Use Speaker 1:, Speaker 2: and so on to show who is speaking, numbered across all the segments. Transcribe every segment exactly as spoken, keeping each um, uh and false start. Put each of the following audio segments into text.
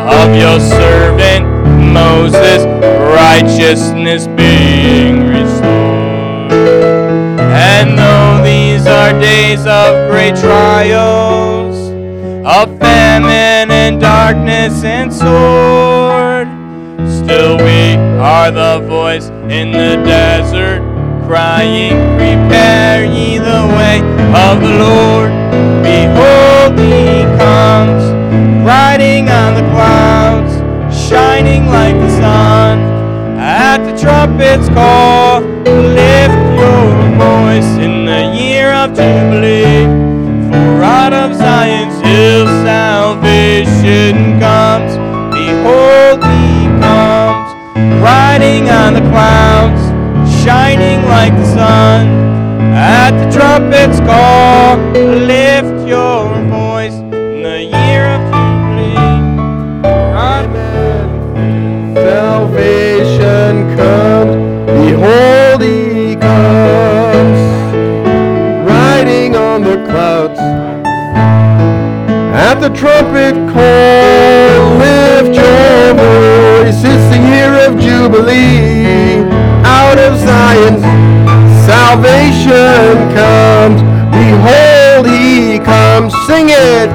Speaker 1: of your servant Moses, righteousness being restored. And though these are days of great trials, of famine and darkness and sword, still we are the voice in the desert, crying, prepare ye the way of the Lord. Behold, he comes, riding on the clouds, shining like the sun. At the trumpet's call, lift your voice in the year of Jubilee. For out of Zion's hill salvation comes. Behold, he comes, riding on the clouds, shining like the sun. At the trumpet's call, lift your voice in the year of Jubilee.
Speaker 2: Amen. Salvation comes, behold he comes, riding on the clouds. At the trumpet call, lift your voice, it's the year of Jubilee. Out of Zion's salvation comes, behold he comes. Sing it!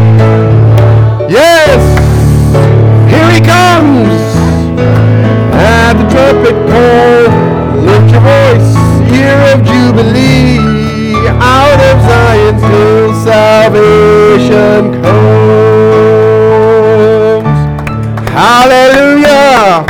Speaker 2: Yes! Here he comes! At the trumpet call, lift your voice, year of Jubilee. Out of Zion's hill salvation comes. Hallelujah!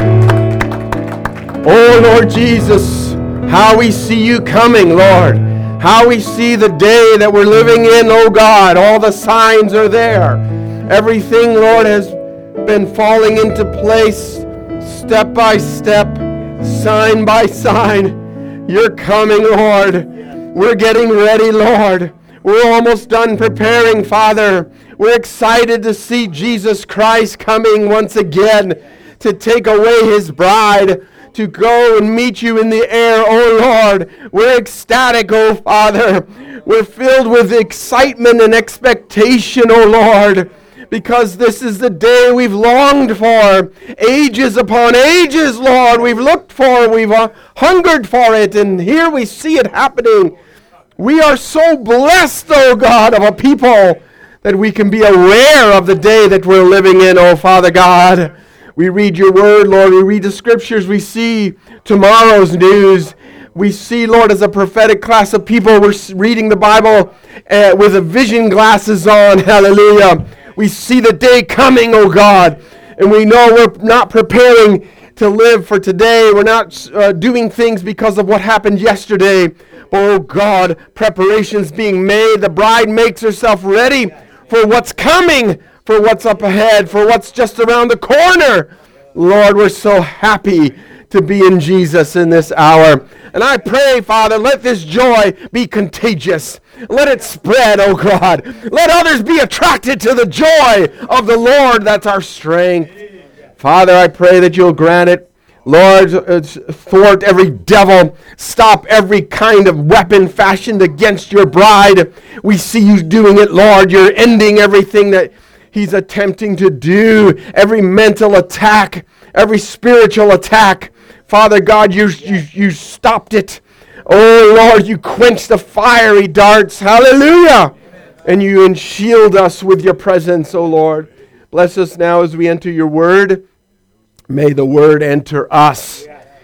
Speaker 2: Oh Lord Jesus, how we see you coming, Lord. How we see the day that we're living in, oh God. All the signs are there. Everything, Lord, has been falling into place step by step, sign by sign. You're coming, Lord. We're getting ready, Lord. We're almost done preparing, Father. We're excited to see Jesus Christ coming once again to take away his bride, to go and meet you in the air, oh Lord. We're ecstatic, oh Father. We're filled with excitement and expectation, oh Lord, because this is the day we've longed for. Ages upon ages, Lord, we've looked for, we've uh, hungered for it, and here we see it happening. We are so blessed, oh God, of a people that we can be aware of the day that we're living in, oh Father God. We read your word, Lord. We read the scriptures. We see tomorrow's news. We see, Lord, as a prophetic class of people, we're reading the Bible uh, with a vision glasses on. Hallelujah. We see the day coming, oh God. And we know we're not preparing to live for today. We're not uh, doing things because of what happened yesterday. But, oh God, preparations being made. The bride makes herself ready for what's coming, for what's up ahead, for what's just around the corner. Lord, we're so happy to be in Jesus in this hour. And I pray, Father, let this joy be contagious. Let it spread, oh God. Let others be attracted to the joy of the Lord. That's our strength. Father, I pray that you'll grant it. Lord, uh, thwart every devil. Stop every kind of weapon fashioned against your bride. We see you doing it, Lord. You're ending everything that he's attempting to do, every mental attack, every spiritual attack. Father God, you, you, you stopped it. Oh Lord, you quenched the fiery darts. Hallelujah. And you shield us with your presence, oh Lord. Bless us now as we enter your word. May the word enter us.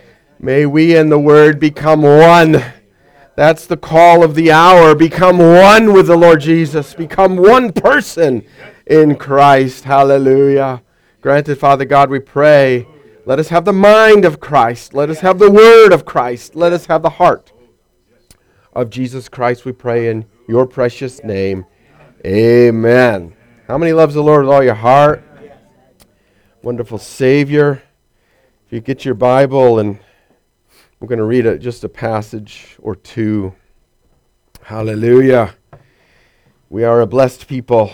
Speaker 2: May we and the word become one. That's the call of the hour. Become one with the Lord Jesus. Become one person in Christ. Hallelujah. Granted, Father God, we pray. Let us have the mind of Christ. Let us have the word of Christ. Let us have the heart of Jesus Christ, we pray in your precious name. Amen. How many loves the Lord with all your heart? Wonderful Savior. If you get your Bible, and we're going to read a, just a passage or two. Hallelujah. We are a blessed people.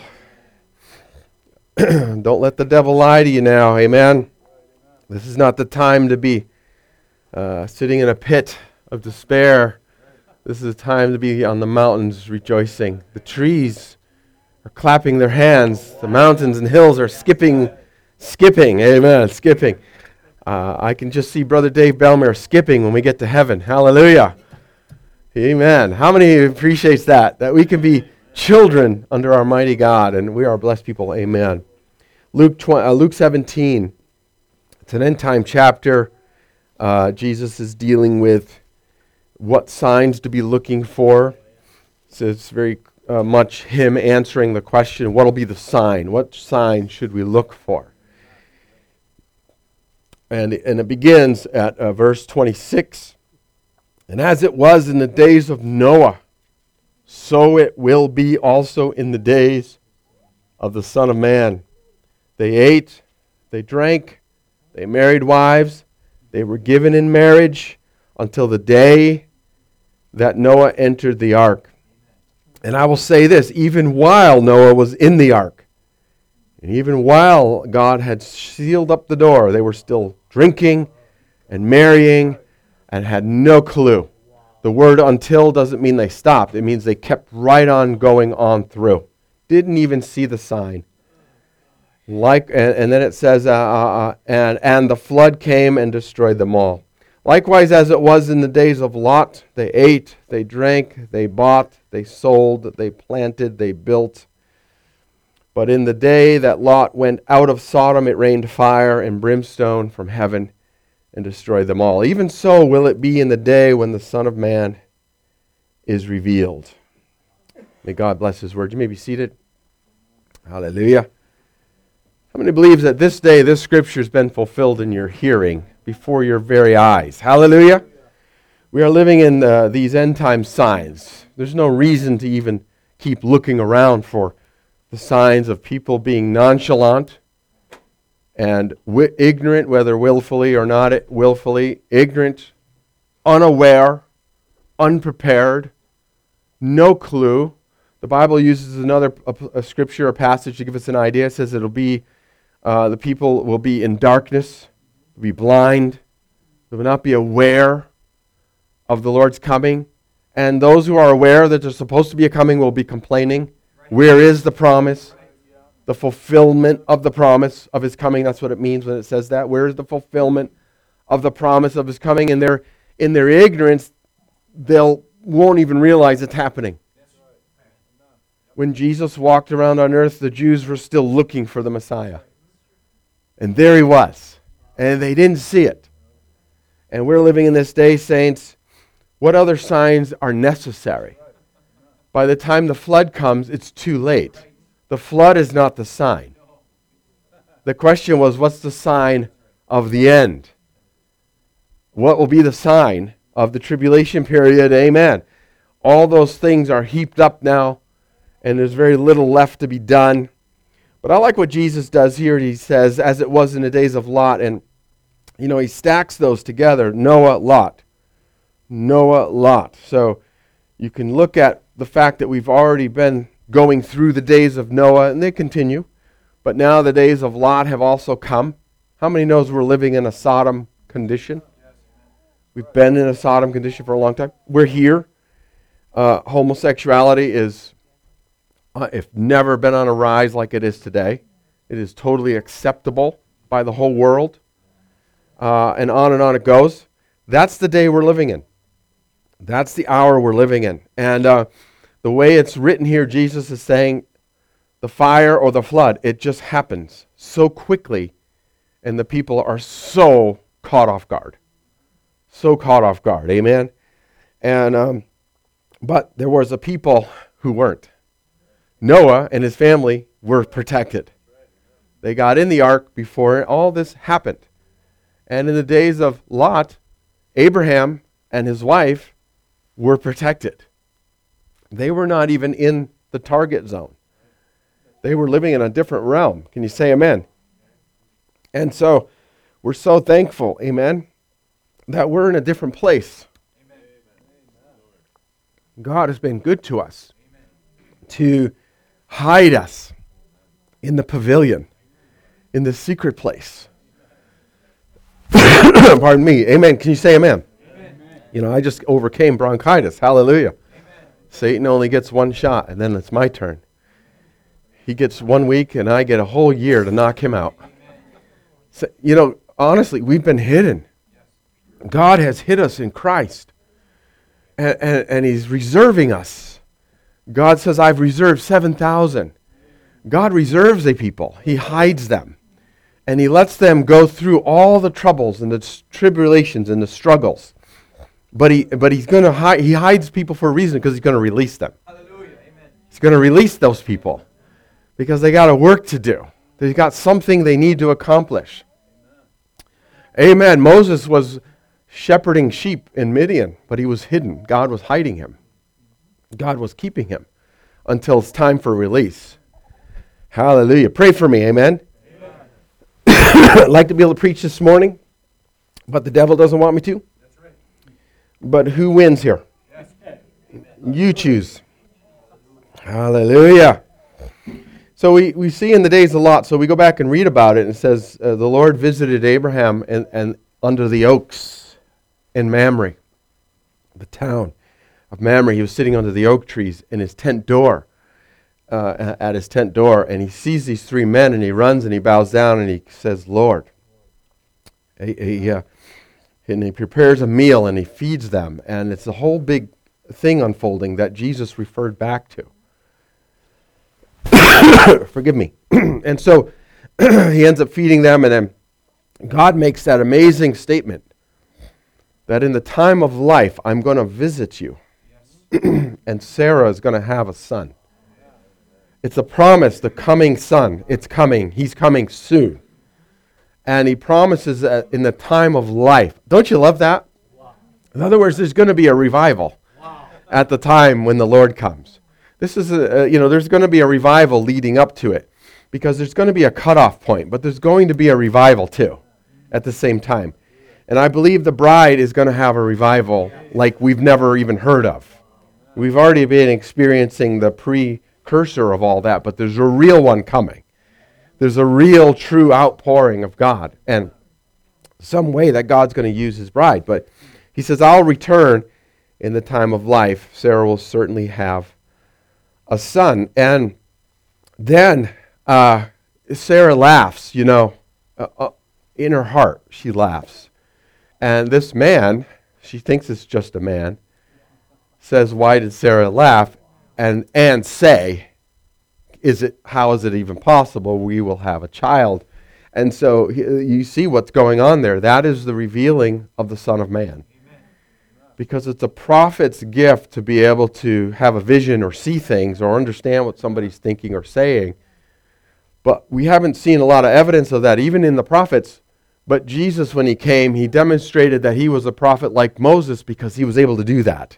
Speaker 2: Don't let the devil lie to you now. Amen. This is not the time to be uh, sitting in a pit of despair. This is a time to be on the mountains rejoicing. The trees are clapping their hands. The mountains and hills are skipping Skipping, amen, skipping. Uh, I can just see Brother Dave Belmer skipping when we get to heaven. Hallelujah. Amen. How many appreciates that? That we can be children under our mighty God, and we are blessed people. Amen. Luke tw- uh, Luke seventeen. It's an end time chapter. Uh, Jesus is dealing with what signs to be looking for. So it's very uh, much him answering the question, what will be the sign? What sign should we look for? And, and it begins at uh, verse twenty-six. And as it was in the days of Noah, so it will be also in the days of the Son of Man. They ate, they drank, they married wives, they were given in marriage until the day that Noah entered the ark. And I will say this, even while Noah was in the ark, and even while God had sealed up the door, they were still drinking and marrying and had no clue. The word until doesn't mean they stopped. It means they kept right on going on through. Didn't even see the sign. Like, and, and then it says, uh, uh, and, and the flood came and destroyed them all. Likewise, as it was in the days of Lot, they ate, they drank, they bought, they sold, they planted, they built. But in the day that Lot went out of Sodom, it rained fire and brimstone from heaven and destroyed them all. Even so will it be in the day when the Son of Man is revealed. May God bless his word. You may be seated. Hallelujah. How many believes that this day this scripture has been fulfilled in your hearing before your very eyes? Hallelujah. We are living in uh, these end time signs. There's no reason to even keep looking around for the signs of people being nonchalant and wi- ignorant, whether willfully or not willfully, ignorant, unaware, unprepared, no clue. The Bible uses another a, a scripture, a passage to give us an idea. It says it'll be, uh, the people will be in darkness, will be blind, they will not be aware of the Lord's coming. And those who are aware that there's supposed to be a coming will be complaining. Where is the promise? The fulfillment of the promise of his coming. That's what it means when it says that. Where is the fulfillment of the promise of his coming? And they're, in their ignorance, they'll won't even realize it's happening. When Jesus walked around on earth, the Jews were still looking for the Messiah. And there he was. And they didn't see it. And we're living in this day, saints. What other signs are necessary? By the time the flood comes, it's too late. The flood is not the sign. The question was, what's the sign of the end? What will be the sign of the tribulation period? Amen. All those things are heaped up now, and there's very little left to be done. But I like what Jesus does here. He says, as it was in the days of Lot, and you know, he stacks those together. Noah, Lot. Noah, Lot. So you can look at the fact that we've already been going through the days of Noah, and they continue. But now the days of Lot have also come. How many knows we're living in a Sodom condition? We've been in a Sodom condition for a long time. We're here. Uh, homosexuality is, uh, if never been on a rise like it is today. It is totally acceptable by the whole world. Uh, and on and on it goes. That's the day we're living in. That's the hour we're living in. And uh, the way it's written here, Jesus is saying the fire or the flood, it just happens so quickly, and the people are so caught off guard. So caught off guard. Amen? And um, but there was a people who weren't. Noah and his family were protected. They got in the ark before all this happened. And in the days of Lot, Abraham and his wife were protected. They were not even in the target zone. They were living in a different realm. Can you say amen? And so we're so thankful, amen, that we're in a different place. Amen. God has been good to us to hide us in the pavilion, in the secret place. Pardon me. Amen. Can you say amen? Amen? You know, I just overcame bronchitis. Hallelujah. Amen. Satan only gets one shot, and then it's my turn. He gets one week, and I get a whole year to knock him out. So, you know, honestly, we've been hidden. God has hid us in Christ. And, and, and he's reserving us. God says, I've reserved seven thousand. God reserves a people. He hides them. And he lets them go through all the troubles and the tribulations and the struggles. But he but he's going to hide, he hides people for a reason, because he's going to release them. Hallelujah. Amen. He's going to release those people because they got a work to do. They've got something they need to accomplish. Amen. Amen. Moses was shepherding sheep in Midian, but he was hidden. God was hiding him. God was keeping him until it's time for release. Hallelujah. Pray for me. Amen. I'd like to be able to preach this morning, but the devil doesn't want me to. That's right. But who wins here? Yes. You choose. Hallelujah. So we, we see in the days a lot. So we go back and read about it, and it says uh, the Lord visited Abraham and, and under the oaks in Mamre, the town of Mamre. He was sitting under the oak trees in his tent door. Uh, at his tent door, and he sees these three men, and he runs and he bows down and he says, Lord. He, he, uh, and he prepares a meal and he feeds them, and it's a whole big thing unfolding that Jesus referred back to. Forgive me. And so he ends up feeding them, and then God makes that amazing statement that in the time of life, I'm going to visit you, yes. And Sarah is going to have a son. It's a promise, the coming son. It's coming. He's coming soon. And he promises that in the time of life. Don't you love that? Wow. In other words, there's going to be a revival wow. at the time when the Lord comes. This is, a, a, you know, there's going to be a revival leading up to it, because there's going to be a cutoff point, but there's going to be a revival too at the same time. And I believe the bride is going to have a revival like we've never even heard of. We've already been experiencing the pre cursor of all that, but there's a real one coming. There's a real true outpouring of God, and some way that God's going to use his bride. But he says, I'll return in the time of life. Sarah will certainly have a son. And then uh, Sarah laughs, you know, uh, uh, in her heart, she laughs. And this man, she thinks it's just a man, says, why did Sarah laugh? And and say, is it? How is it even possible we will have a child? And so you see what's going on there. That is the revealing of the Son of Man. Amen. Because it's a prophet's gift to be able to have a vision or see things or understand what somebody's thinking or saying. But we haven't seen a lot of evidence of that, even in the prophets. But Jesus, when he came, he demonstrated that he was a prophet like Moses, because he was able to do that.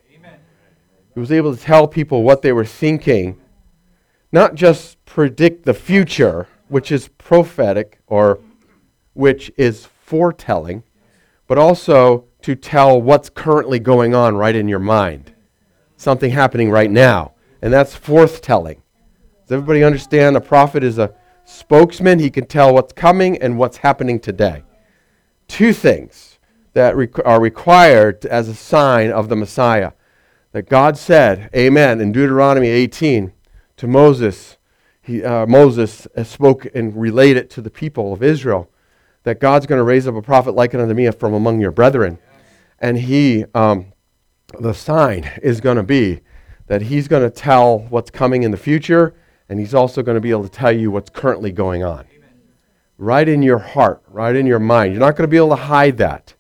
Speaker 2: He was able to tell people what they were thinking, not just predict the future, which is prophetic or which is foretelling, but also to tell what's currently going on right in your mind. Something happening right now. And that's forthtelling. Does everybody understand? A prophet is a spokesman. He can tell what's coming and what's happening today. Two things that requ- are required as a sign of the Messiah. That God said, amen, in Deuteronomy eighteen to Moses. He, uh, Moses spoke and related to the people of Israel that God's going to raise up a prophet like unto me from among your brethren. And he, um, the sign is going to be that he's going to tell what's coming in the future, and he's also going to be able to tell you what's currently going on. Amen. Right in your heart, right in your mind. You're not going to be able to hide that.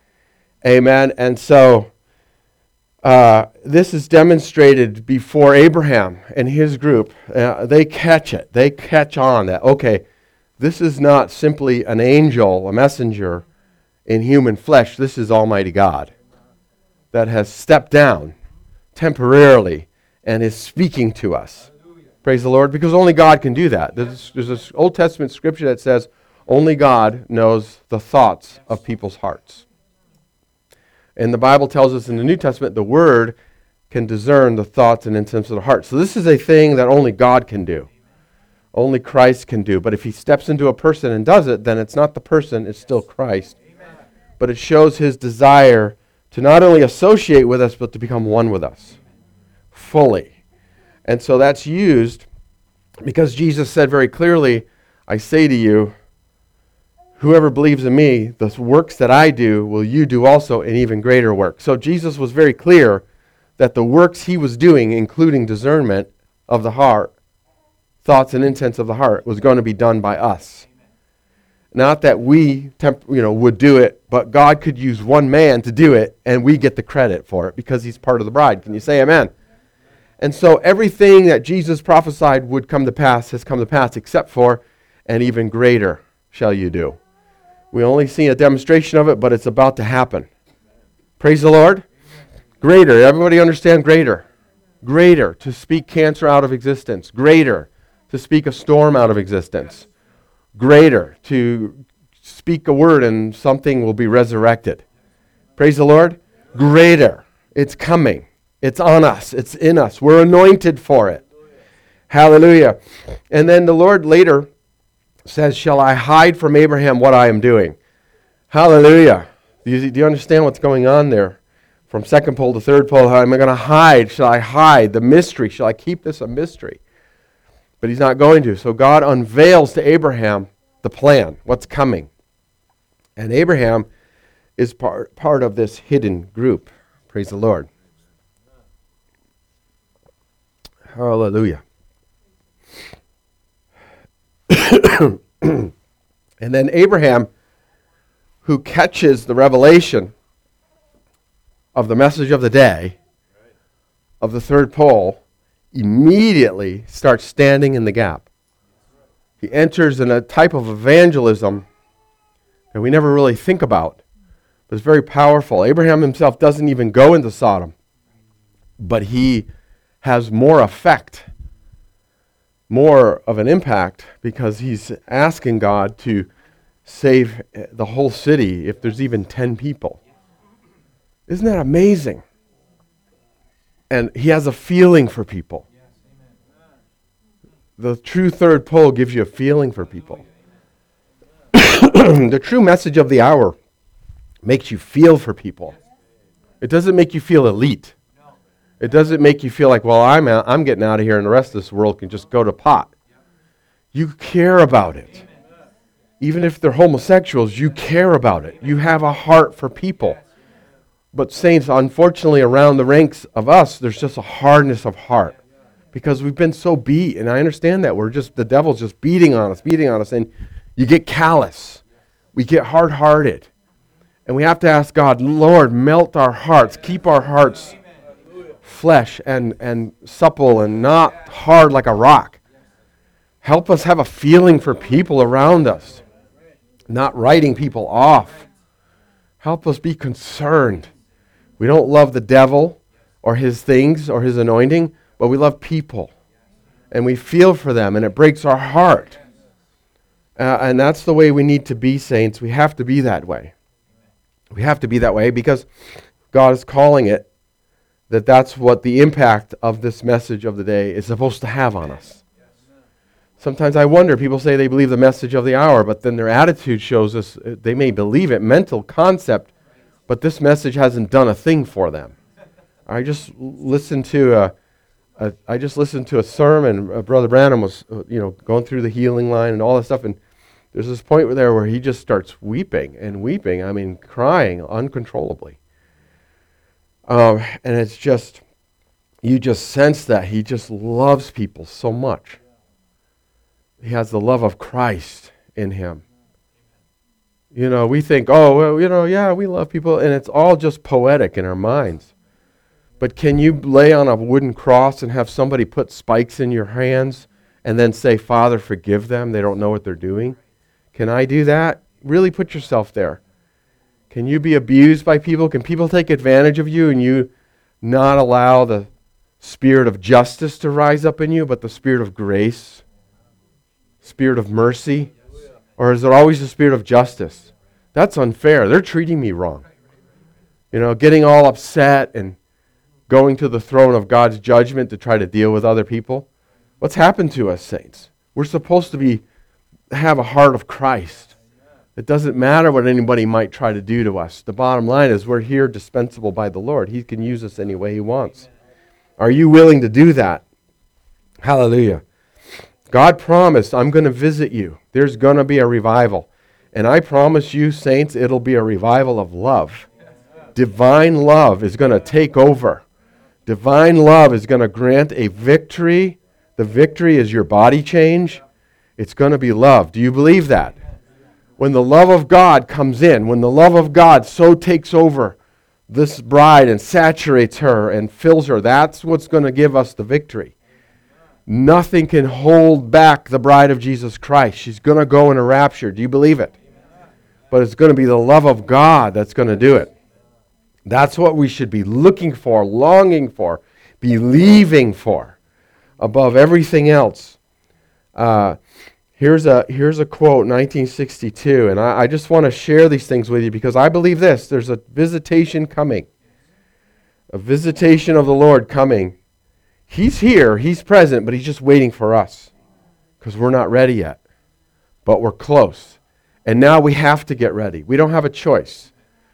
Speaker 2: Amen. And so Uh, this is demonstrated before Abraham and his group. Uh, they catch it. They catch on that, okay, this is not simply an angel, a messenger in human flesh. This is Almighty God that has stepped down temporarily and is speaking to us. Hallelujah. Praise the Lord, because only God can do that. There's, there's this Old Testament scripture that says only God knows the thoughts of people's hearts. And the Bible tells us in the New Testament the Word can discern the thoughts and intents of the heart. So this is a thing that only God can do. Only Christ can do. But if he steps into a person and does it, then it's not the person, it's still Christ. Amen. But it shows his desire to not only associate with us, but to become one with us fully. And so that's used because Jesus said very clearly, I say to you, whoever believes in me, the works that I do will you do also, and even greater work. So Jesus was very clear that the works he was doing, including discernment of the heart, thoughts and intents of the heart, was going to be done by us. Not that we temp- you know, would do it, but God could use one man to do it, and we get the credit for it because he's part of the bride. Can you say amen? And so everything that Jesus prophesied would come to pass has come to pass, except for, and even greater shall you do. We only see a demonstration of it, but it's about to happen. Praise the Lord. Greater. Everybody understand greater? Greater. To speak cancer out of existence. Greater. To speak a storm out of existence. Greater. To speak a word and something will be resurrected. Praise the Lord. Greater. It's coming. It's on us. It's in us. We're anointed for it. Hallelujah. And then the Lord later says, shall I hide from Abraham what I am doing? Hallelujah. Do you, do you understand what's going on there? From second pole to third pole, how am I going to hide? Shall I hide the mystery? Shall I keep this a mystery? But he's not going to. So God unveils to Abraham the plan, what's coming. And Abraham is part, part of this hidden group. Praise the Lord. Hallelujah. And then Abraham, who catches the revelation of the message of the day, of the third pole, immediately starts standing in the gap. He enters in a type of evangelism that we never really think about, but it's very powerful. Abraham himself doesn't even go into Sodom, but he has more effect, more of an impact, because he's asking God to save the whole city if there's even ten people. Isn't that amazing? And he has a feeling for people. The true third pole gives you a feeling for people. The true message of the hour makes you feel for people. It doesn't make you feel elite. It doesn't make you feel like, well, I'm out, I'm getting out of here and the rest of this world can just go to pot. You care about it. Even if they're homosexuals, you care about it. You have a heart for people. But saints, unfortunately, around the ranks of us, there's just a hardness of heart. Because we've been so beat, and I understand that. We're just, the devil's just beating on us, beating on us, and you get callous. We get hard-hearted. And we have to ask God, Lord, melt our hearts, keep our hearts flesh and, and supple and not hard like a rock. Help us have a feeling for people around us, not writing people off. Help us be concerned. We don't love the devil or his things or his anointing, but we love people. And we feel for them, and it breaks our heart. Uh, and that's the way we need to be, saints. We have to be that way. We have to be that way because God is calling it that that's what the impact of this message of the day is supposed to have on us. Sometimes I wonder, people say they believe the message of the hour, but then their attitude shows us they may believe it, mental concept, but this message hasn't done a thing for them. I just listened to a, a I just listened to a sermon. Uh, Brother Branham was, uh, you know, going through the healing line and all that stuff, and there's this point there where he just starts weeping and weeping. I mean, crying uncontrollably. Um, and it's just, you just sense that he just loves people so much. He has the love of Christ in him. You know, we think, oh, well, you know, yeah, we love people, and it's all just poetic in our minds. But can you lay on a wooden cross and have somebody put spikes in your hands and then say, Father, forgive them, they don't know what they're doing? Can I do that? Really put yourself there. Can you be abused by people? Can people take advantage of you and you not allow the spirit of justice to rise up in you, but the spirit of grace, spirit of mercy? Or is it always the spirit of justice? That's unfair. They're treating me wrong. You know, getting all upset and going to the throne of God's judgment to try to deal with other people. What's happened to us, saints? We're supposed to be have a heart of Christ. It doesn't matter what anybody might try to do to us. The bottom line is we're here dispensable by the Lord. He can use us any way he wants. Are you willing to do that? Hallelujah. God promised, I'm going to visit you. There's going to be a revival. And I promise you, saints, it'll be a revival of love. Divine love is going to take over. Divine love is going to grant a victory. The victory is your body change. It's going to be love. Do you believe that? When the love of God comes in, when the love of God so takes over this bride and saturates her and fills her, that's what's going to give us the victory. Nothing can hold back the bride of Jesus Christ. She's going to go in a rapture. Do you believe it? But it's going to be the love of God that's going to do it. That's what we should be looking for, longing for, believing for, above everything else. Uh, here's a here's a quote, nineteen sixty-two, and I, I just want to share these things with you because I believe this. There's a visitation coming, a visitation of the Lord coming. He's here, He's present, but He's just waiting for us because we're not ready yet, but we're close. And now we have to get ready. We don't have a choice.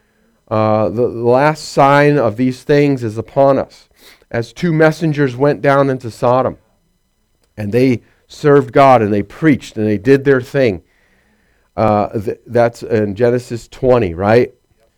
Speaker 2: Uh, the, the last sign of these things is upon us. As two messengers went down into Sodom, and they served God, and they preached, and they did their thing. Uh, th- that's in Genesis twenty, right?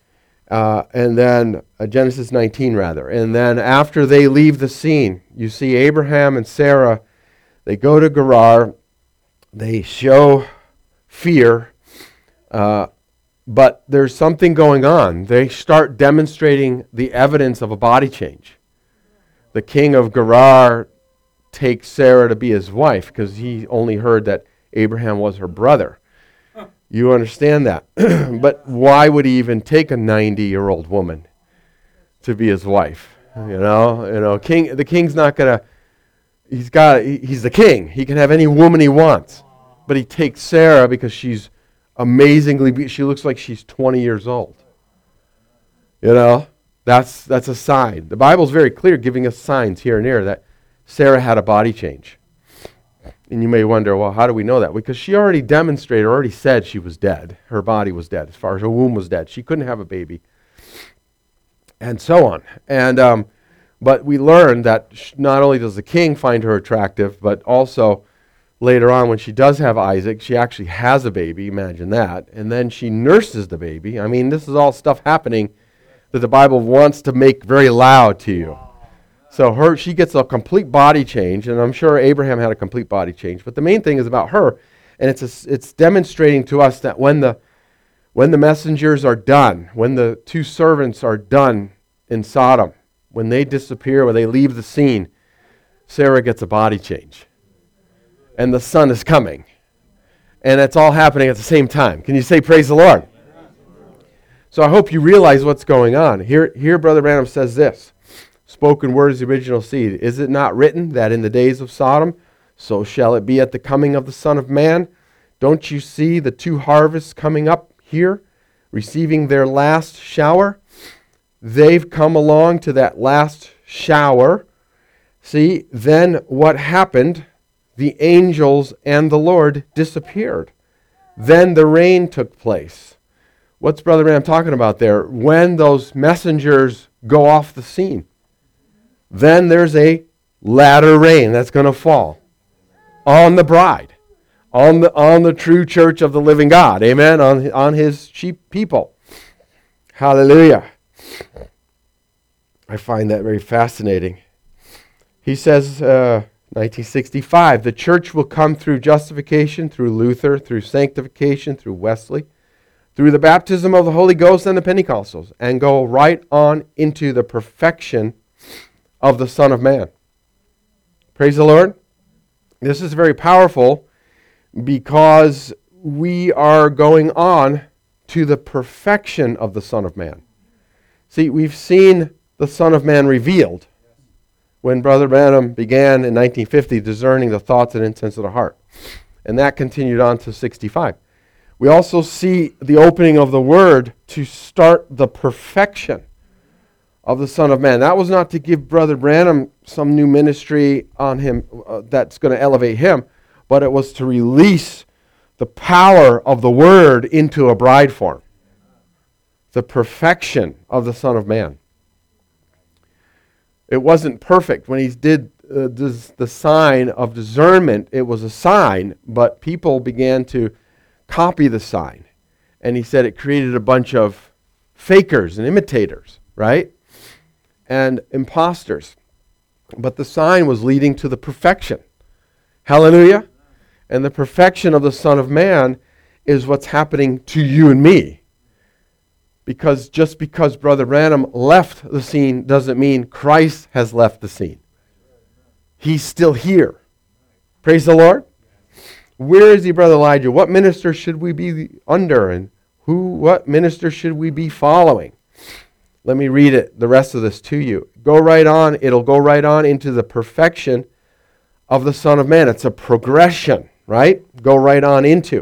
Speaker 2: Uh, and then, uh, Genesis nineteen, rather. And then after they leave the scene, you see Abraham and Sarah, they go to Gerar, they show fear, uh, but there's something going on. They start demonstrating the evidence of a body change. The king of Gerar takes Sarah to be his wife because he only heard that Abraham was her brother. You understand that. But why would he even take a ninety-year-old woman to be his wife? You know, you know, king. The king's not gonna. He's got. He's the king. He can have any woman he wants. But he takes Sarah because she's amazingly be- she looks like she's twenty years old. You know, that's that's a sign. The Bible's very clear, giving us signs here and there that Sarah had a body change. And you may wonder, well, how do we know that? Because she already demonstrated, already said she was dead. Her body was dead, as far as her womb was dead. She couldn't have a baby, and so on. And um, but we learned that not only does the king find her attractive, but also later on, when she does have Isaac, she actually has a baby. Imagine that. And then she nurses the baby. I mean, this is all stuff happening that the Bible wants to make very loud to you. So her, she gets a complete body change, and I'm sure Abraham had a complete body change. But the main thing is about her, and it's a, it's demonstrating to us that when the when the messengers are done, when the two servants are done in Sodom, when they disappear, when they leave the scene, Sarah gets a body change. And the son is coming. And it's all happening at the same time. Can you say praise the Lord? So I hope you realize what's going on. Here, here Brother Branham says this. Spoken word is the original seed. Is it not written that in the days of Sodom, so shall it be at the coming of the Son of Man? Don't you see the two harvests coming up here, receiving their last shower? They've come along to that last shower. See, then what happened? The angels and the Lord disappeared. Then the rain took place. What's Brother Branham talking about there? When those messengers go off the scene, then there's a latter rain that's going to fall on the bride, on the on the true church of the living God. Amen. On on His sheep people. Hallelujah. I find that very fascinating. He says. Uh, nineteen sixty-five, the church will come through justification, through Luther, through sanctification, through Wesley, through the baptism of the Holy Ghost and the Pentecostals, and go right on into the perfection of the Son of Man. Praise the Lord. This is very powerful because we are going on to the perfection of the Son of Man. See, we've seen the Son of Man revealed when Brother Branham began in nineteen fifty discerning the thoughts and intents of the heart. And that continued on to sixty-five. We also see the opening of the Word to start the perfection of the Son of Man. That was not to give Brother Branham some new ministry on him uh, that's going to elevate him, but it was to release the power of the Word into a bride form. The perfection of the Son of Man. It wasn't perfect. When he did uh, this, the sign of discernment, it was a sign, but people began to copy the sign. And he said it created a bunch of fakers and imitators, right? And imposters. But the sign was leading to the perfection. Hallelujah. And the perfection of the Son of Man is what's happening to you and me. Because just because Brother Branham left the scene doesn't mean Christ has left the scene. He's still here. Praise the Lord. Where is he, Brother Elijah? What minister should we be under? And who? What minister should we be following? Let me read it, the rest of this to you. Go right on. It'll go right on into the perfection of the Son of Man. It's a progression, right? Go right on into.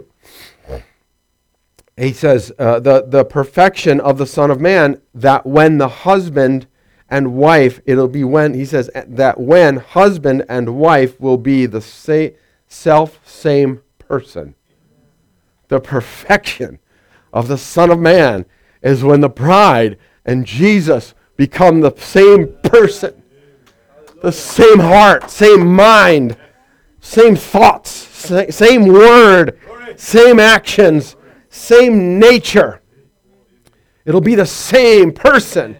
Speaker 2: He says, uh, the, the perfection of the Son of Man, that when the husband and wife, it'll be when, he says, that when husband and wife will be the sa- self-same person. The perfection of the Son of Man is when the bride and Jesus become the same person. The same heart, same mind, same thoughts, sa- same word, same actions, same nature. It'll be the same person.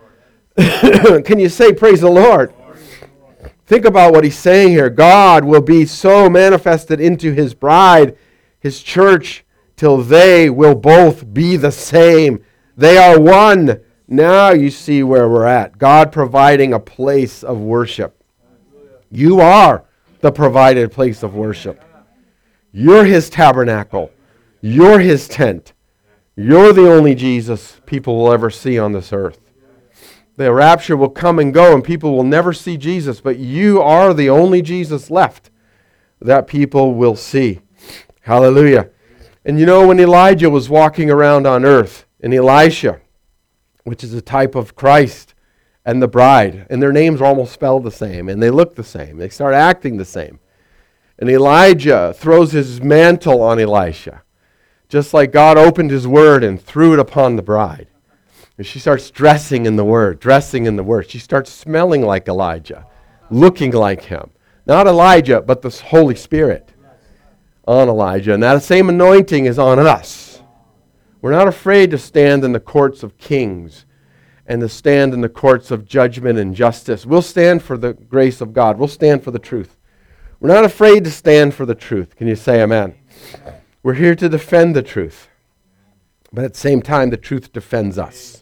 Speaker 2: Can you say praise the Lord? Think about what he's saying here. God will be so manifested into his bride, his church, till they will both be the same. They are one. Now you see where we're at. God providing a place of worship. You are the provided place of worship. You're his tabernacle. You're his tent. You're the only Jesus people will ever see on this earth. The rapture will come and go and people will never see Jesus, but you are the only Jesus left that people will see. Hallelujah. And you know, when Elijah was walking around on earth, and Elisha, which is a type of Christ and the bride, and their names are almost spelled the same, and they look the same. They start acting the same. And Elijah throws his mantle on Elisha, just like God opened his word and threw it upon the bride. And she starts dressing in the word, dressing in the word. She starts smelling like Elijah, looking like him. Not Elijah, but the Holy Spirit on Elijah. And that same anointing is on us. We're not afraid to stand in the courts of kings and to stand in the courts of judgment and justice. We'll stand for the grace of God. We'll stand for the truth. We're not afraid to stand for the truth. Can you say amen? We're here to defend the truth. But at the same time, the truth defends us.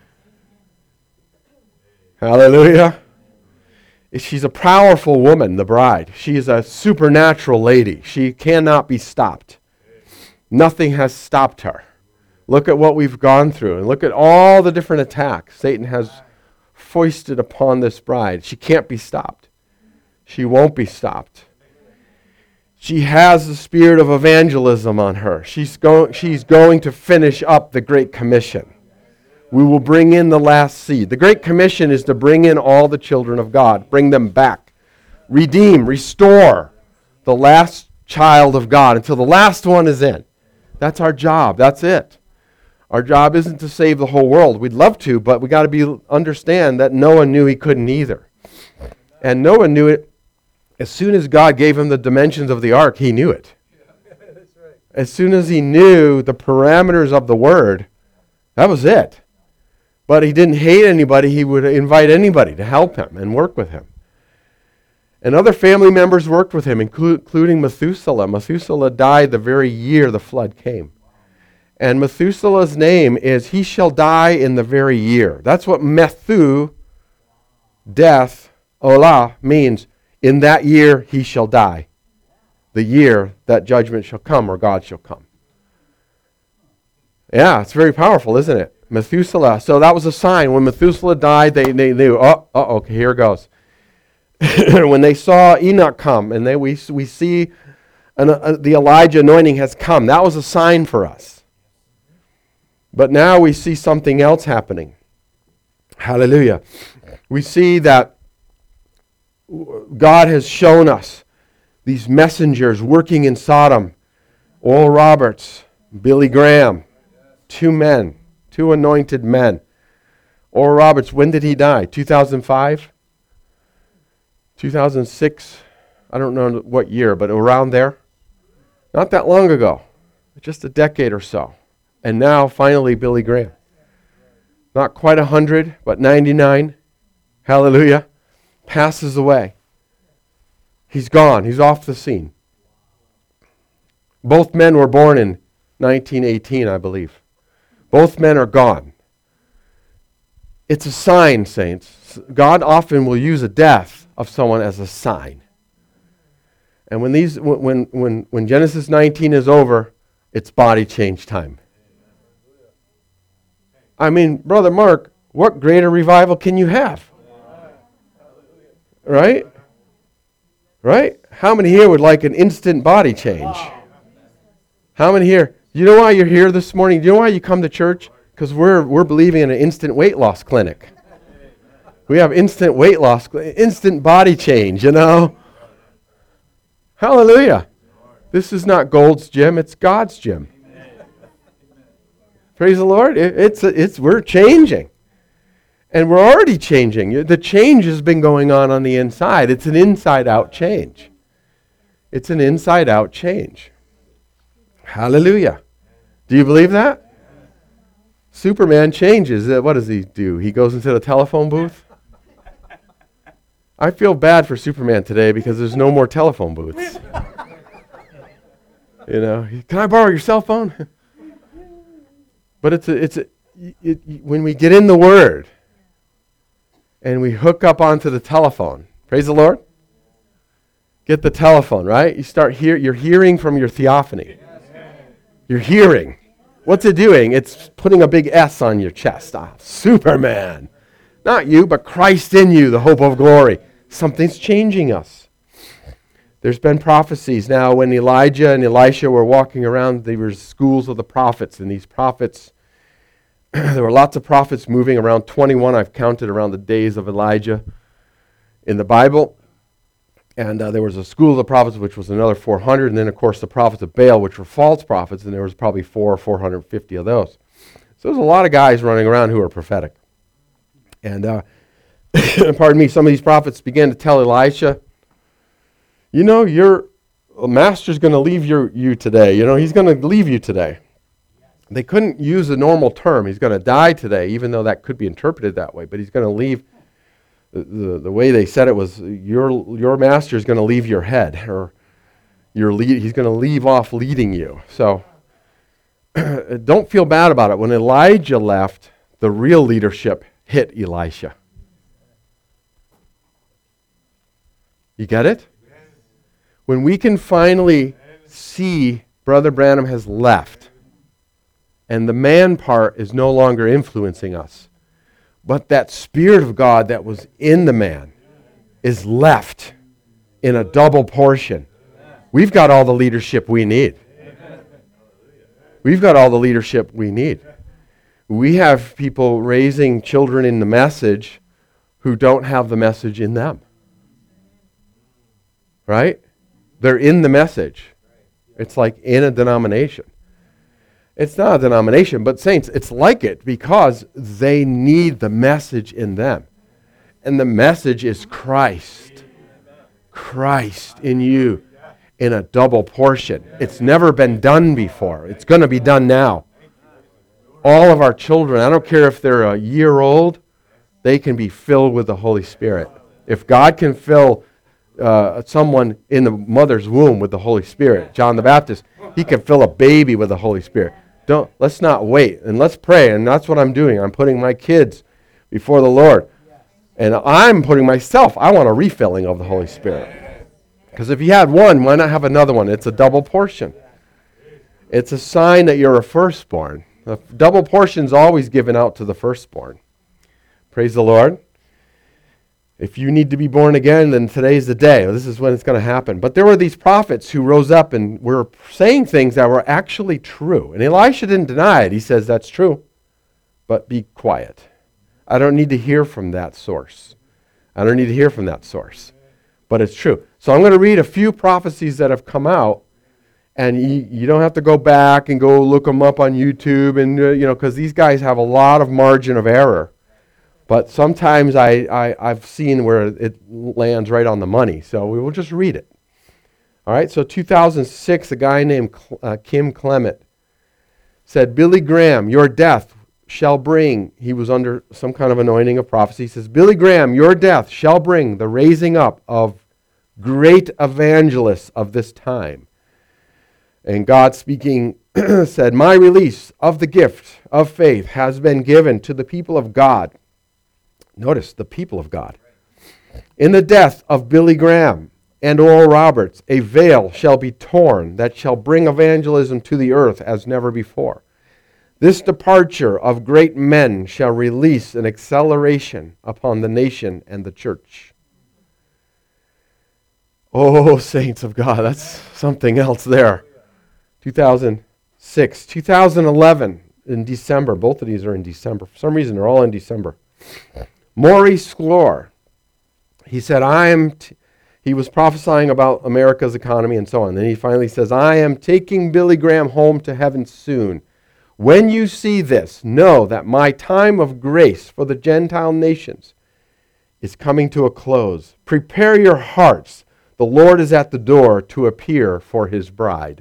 Speaker 2: Hallelujah. She's a powerful woman, the bride. She is a supernatural lady. She cannot be stopped. Nothing has stopped her. Look at what we've gone through, and look at all the different attacks Satan has foisted upon this bride. She can't be stopped. She won't be stopped. She has the spirit of evangelism on her. She's, go- she's going to finish up the Great Commission. We will bring in the last seed. The Great Commission is to bring in all the children of God, bring them back, redeem, restore the last child of God until the last one is in. That's our job. That's it. Our job isn't to save the whole world. We'd love to, but we got to be understand that Noah knew he couldn't either. And Noah knew it as soon as God gave him the dimensions of the ark, he knew it. As soon as he knew the parameters of the word, that was it. But he didn't hate anybody. He would invite anybody to help him and work with him. And other family members worked with him, including Methuselah. Methuselah died the very year the flood came. And Methuselah's name is, he shall die in the very year. That's what Methu, death, Olah, means. In that year he shall die. The year that judgment shall come or God shall come. Yeah, it's very powerful, isn't it? Methuselah. So that was a sign. When Methuselah died, they, they knew, oh, oh, okay, here it goes. When they saw Enoch come, and they, we, we see an, uh, the Elijah anointing has come, that was a sign for us. But now we see something else happening. Hallelujah. We see that God has shown us these messengers working in Sodom. Oral Roberts, Billy Graham, two men, two anointed men. Oral Roberts, when did he die? two thousand five? two thousand six? I don't know what year, but around there. Not that long ago, just a decade or so. And now, finally, Billy Graham. Not quite one hundred, but ninety-nine. Hallelujah. Passes away. He's gone. He's off the scene. Both men were born in nineteen eighteen, I believe. Both men are gone. It's a sign, saints. God often will use a death of someone as a sign. And when these, when when when Genesis nineteen is over, it's body change time. I mean, Brother Mark, what greater revival can you have? Right? Right? How many here would like an instant body change? How many here? You know why you're here this morning? Do you know why you come to church? Because we're we're believing in an instant weight loss clinic. We have instant weight loss, instant body change, you know? Hallelujah. This is not Gold's gym, it's God's gym. Praise the Lord. It, it's it's we're changing. And we're already changing. The change has been going on on the inside. It's an inside-out change. It's an inside-out change. Hallelujah. Do you believe that? Superman changes. Uh, What does he do? He goes into the telephone booth? I feel bad for Superman today because there's no more telephone booths. You know, can I borrow your cell phone? But it's a, it's a, it, it, when we get in the Word and we hook up onto the telephone, praise the Lord. Get the telephone, right? You start hear, you're hearing from your theophany. You're hearing. What's it doing? It's putting a big S on your chest. Ah, Superman. Not you, but Christ in you, the hope of glory. Something's changing us. There's been prophecies now when Elijah and Elisha were walking around, there were schools of the prophets, and these prophets, there were lots of prophets moving around, twenty-one I've counted around the days of Elijah in the Bible. And uh, there was a school of the prophets, which was another four hundred, and then, of course, the prophets of Baal, which were false prophets, and there was probably four or four hundred fifty of those. So there's a lot of guys running around who are prophetic. And, uh, pardon me, some of these prophets began to tell Elisha, you know, your master's going to leave your, you today. You know, he's going to leave you today. They couldn't use a normal term. He's going to die today, even though that could be interpreted that way. But he's going to leave. The, the, the way they said it was, your your master is going to leave your head, or your lead, he's going to leave off leading you. So don't feel bad about it. When Elijah left, the real leadership hit Elisha. You get it? When we can finally see Brother Branham has left, and the man part is no longer influencing us, but that Spirit of God that was in the man is left in a double portion. We've got all the leadership we need. We've got all the leadership we need. We have people raising children in the message who don't have the message in them. Right? They're in the message. It's like in a denomination. It's not a denomination, but saints, it's like it because they need the message in them. And the message is Christ. Christ in you in a double portion. It's never been done before. It's going to be done now. All of our children, I don't care if they're a year old, they can be filled with the Holy Spirit. If God can fill uh, someone in the mother's womb with the Holy Spirit, John the Baptist, he can fill a baby with the Holy Spirit. Don't let's not wait, and let's pray, and that's what I'm doing. I'm putting my kids before the Lord, and I'm putting myself. I want a refilling of the Holy Spirit, because if you had one, why not have another one? It's a double portion. It's a sign that you're a firstborn. The double portion's always given out to the firstborn. Praise the Lord. If you need to be born again, then today's the day. This is when it's going to happen. But there were these prophets who rose up and were saying things that were actually true. And Elisha didn't deny it. He says, that's true, but be quiet. I don't need to hear from that source. I don't need to hear from that source. But it's true. So I'm going to read a few prophecies that have come out. And you, you don't have to go back and go look them up on YouTube, and uh, you know, because these guys have a lot of margin of error. But sometimes I, I, I've seen where it lands right on the money. So we will just read it. All right, so two thousand six, a guy named uh, Kim Clement said, Billy Graham, your death shall bring, he was under some kind of anointing of prophecy. He says, Billy Graham, your death shall bring the raising up of great evangelists of this time. And God speaking said, my release of the gift of faith has been given to the people of God. Notice, the people of God. In the death of Billy Graham and Oral Roberts, a veil shall be torn that shall bring evangelism to the earth as never before. This departure of great men shall release an acceleration upon the nation and the church. Oh, saints of God, that's something else there. two thousand six, two thousand eleven in December. Both of these are in December. For some reason, they're all in December. Maurice Sklar, he said, I am, t- he was prophesying about America's economy and so on. Then he finally says, I am taking Billy Graham home to heaven soon. When you see this, know that my time of grace for the Gentile nations is coming to a close. Prepare your hearts. The Lord is at the door to appear for his bride.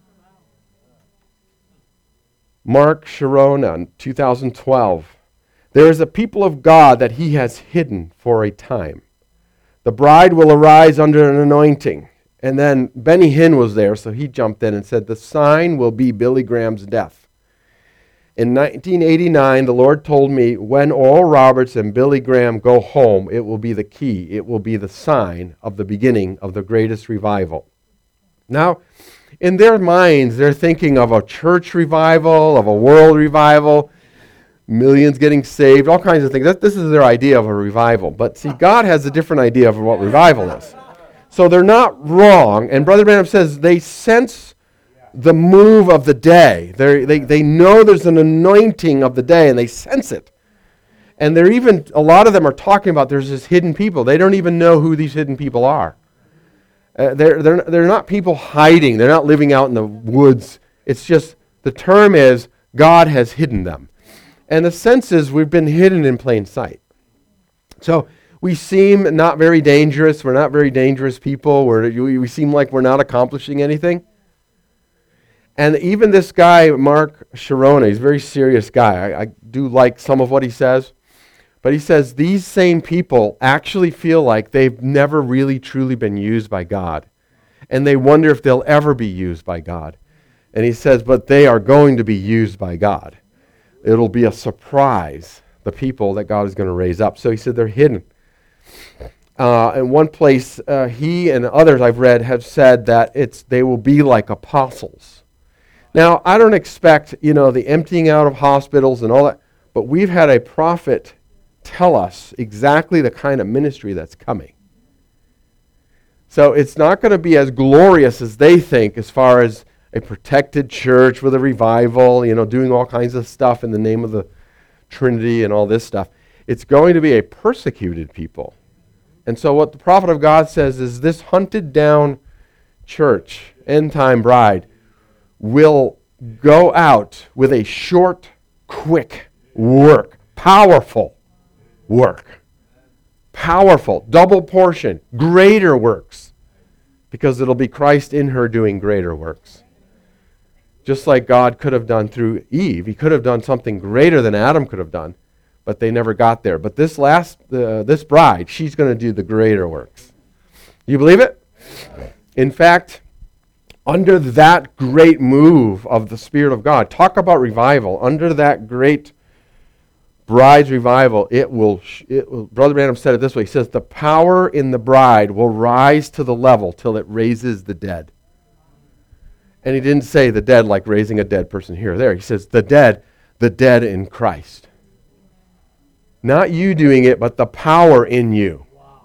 Speaker 2: Mark Sharona, two thousand twelve. There is a people of God that he has hidden for a time. The bride will arise under an anointing. And then Benny Hinn was there, so he jumped in and said, the sign will be Billy Graham's death. In nineteen eighty-nine, the Lord told me, when Oral Roberts and Billy Graham go home, it will be the key. It will be the sign of the beginning of the greatest revival. Now, in their minds, they're thinking of a church revival, of a world revival, millions getting saved, all kinds of things. That, this is their idea of a revival. But see, God has a different idea of what revival is. So they're not wrong. And Brother Branham says they sense the move of the day. They're, they they know there's an anointing of the day, and they sense it. And they're even, a lot of them are talking about there's this hidden people. They don't even know who these hidden people are. Uh, they're, they're, they're not people hiding. They're not living out in the woods. It's just, the term is, God has hidden them. And the sense is we've been hidden in plain sight. So we seem not very dangerous. We're not very dangerous people. We're, we seem like we're not accomplishing anything. And even this guy, Mark Sharona, he's a very serious guy. I, I do like some of what he says. But he says these same people actually feel like they've never really truly been used by God. And they wonder if they'll ever be used by God. And he says, but they are going to be used by God. It'll be a surprise, the people that God is going to raise up. So he said they're hidden. Uh, in one place, uh, he and others I've read have said that it's they will be like apostles. Now, I don't expect, you know, the emptying out of hospitals and all that, but we've had a prophet tell us exactly the kind of ministry that's coming. So it's not going to be as glorious as they think as far as a protected church with a revival, you know, doing all kinds of stuff in the name of the Trinity and all this stuff. It's going to be a persecuted people. And so what the prophet of God says is this hunted down church, end-time bride, will go out with a short, quick work, powerful work, powerful, double portion, greater works, because it'll be Christ in her doing greater works. Just like God could have done through Eve. He could have done something greater than Adam could have done, but they never got there. But this last, uh, this bride, she's going to do the greater works. You believe it? In fact, under that great move of the Spirit of God, talk about revival, under that great bride's revival, it will, it will, Brother Branham said it this way, he says, the power in the bride will rise to the level till it raises the dead. And he didn't say the dead like raising a dead person here or there. He says the dead, the dead in Christ. Not you doing it, but the power in you.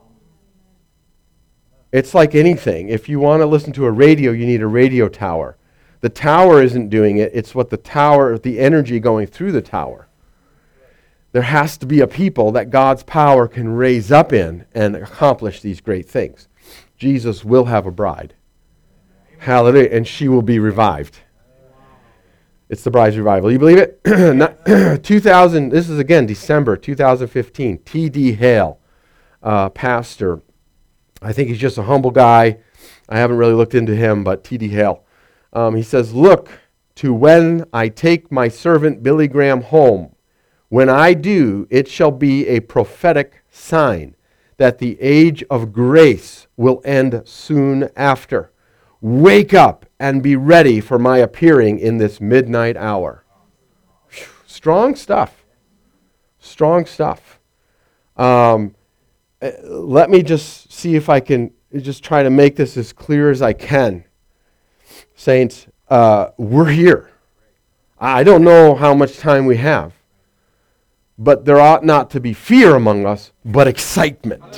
Speaker 2: It's like anything. If you want to listen to a radio, you need a radio tower. The tower isn't doing it. It's what the tower, the energy going through the tower. There has to be a people that God's power can raise up in and accomplish these great things. Jesus will have a bride. Hallelujah. And she will be revived. It's the bride's revival. You believe it? two thousand, this is again December two thousand fifteen. T D Hale, uh, pastor. I think he's just a humble guy. I haven't really looked into him, but T D Hale. Um, he says, look to when I take my servant Billy Graham home. When I do, it shall be a prophetic sign that the age of grace will end soon after. Wake up and be ready for my appearing in this midnight hour. Whew, strong stuff. Strong stuff. Um, let me just see if I can just try to make this as clear as I can. Saints, uh, we're here. I don't know how much time we have, but there ought not to be fear among us, but excitement.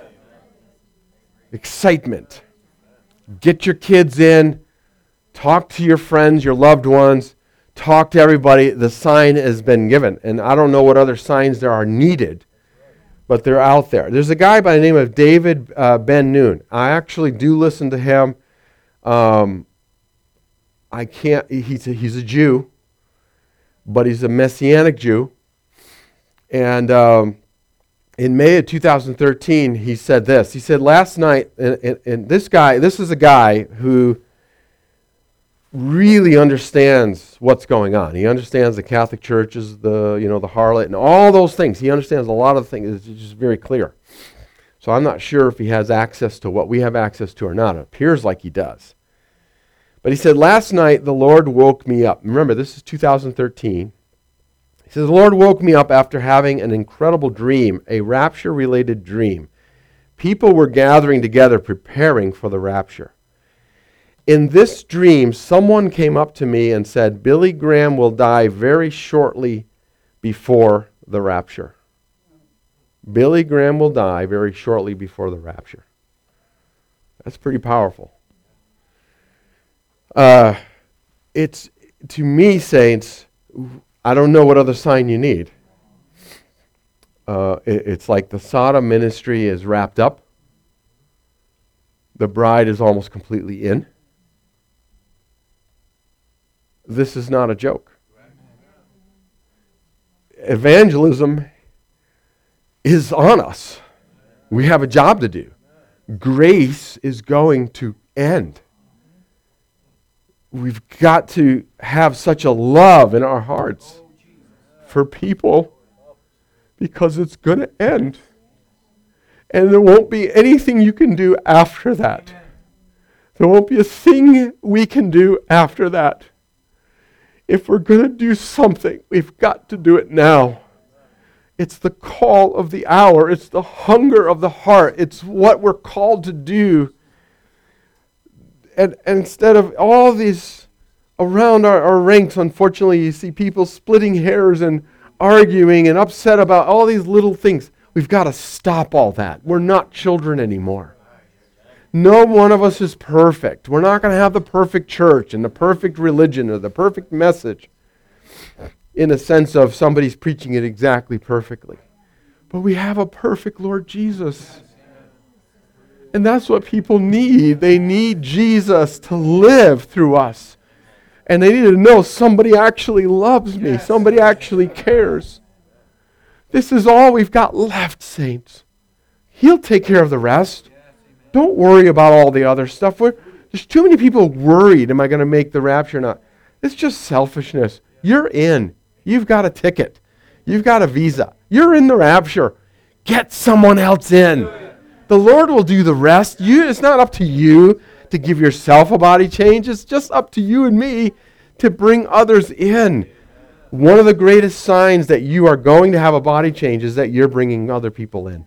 Speaker 2: Excitement. Get your kids in. Talk to your friends, your loved ones. Talk to everybody. The sign has been given. And I don't know what other signs there are needed, but they're out there. There's a guy by the name of David uh, Ben-Nun. I actually do listen to him. Um, I can't, he's a, he's a Jew, but he's a Messianic Jew. And um, in May of two thousand thirteen, he said this. He said, last night, and, and, and this guy, this is a guy who really understands what's going on. He understands the Catholic Church is the, you know, the harlot and all those things. He understands a lot of things. It's just very clear. So I'm not sure if he has access to what we have access to or not. It appears like he does. But he said, last night the Lord woke me up. Remember, this is two thousand thirteen. He says, the Lord woke me up after having an incredible dream, a rapture-related dream. People were gathering together preparing for the rapture. In this dream, someone came up to me and said, Billy Graham will die very shortly before the rapture. Billy Graham will die very shortly before the rapture. That's pretty powerful. Uh, it's, to me, saints, I don't know what other sign you need. Uh, it, it's like the Sodom ministry is wrapped up. The bride is almost completely in. This is not a joke. Evangelism is on us. We have a job to do. Grace is going to end. We've got to have such a love in our hearts for people because it's going to end. And there won't be anything you can do after that. There won't be a thing we can do after that. If we're going to do something, we've got to do it now. It's the call of the hour. It's the hunger of the heart. It's what we're called to do. And, and instead of all these around our, our ranks, unfortunately, you see people splitting hairs and arguing and upset about all these little things. We've got to stop all that. We're not children anymore. No one of us is perfect. We're not going to have the perfect church and the perfect religion or the perfect message in a sense of somebody's preaching it exactly perfectly. But we have a perfect Lord Jesus. And that's what people need. They need Jesus to live through us. And they need to know somebody actually loves me. Somebody actually cares. This is all we've got left, saints. He'll take care of the rest. Don't worry about all the other stuff. We're, there's too many people worried, am I going to make the rapture or not? It's just selfishness. You're in. You've got a ticket. You've got a visa. You're in the rapture. Get someone else in. The Lord will do the rest. You, it's not up to you to give yourself a body change. It's just up to you and me to bring others in. One of the greatest signs that you are going to have a body change is that you're bringing other people in.